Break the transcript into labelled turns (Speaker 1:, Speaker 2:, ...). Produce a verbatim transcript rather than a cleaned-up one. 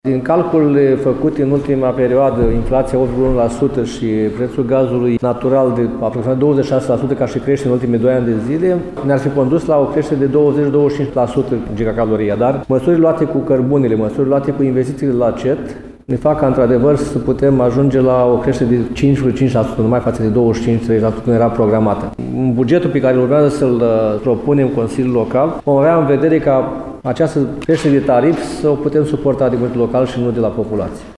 Speaker 1: Din calculele făcute în ultima perioadă, inflația opt virgulă unu la sută și prețul gazului natural de aproximativ douăzeci și șase la sută, ca și crește în ultimii doi ani de zile, ne-ar fi condus la o creștere de douăzeci - douăzeci și cinci la sută gigacaloria. Dar măsurile luate cu cărbunele, măsurile luate cu investițiile la C E T, ne fac ca într-adevăr să putem ajunge la o creștere de cinci virgulă cinci la sută, numai față de douăzeci și cinci - treizeci la sută când era programată. În bugetul pe care urmează să-l propunem Consiliul Local, vom avea în vedere ca această creștere de tarif să o putem suporta de bugetul local și nu de la populație.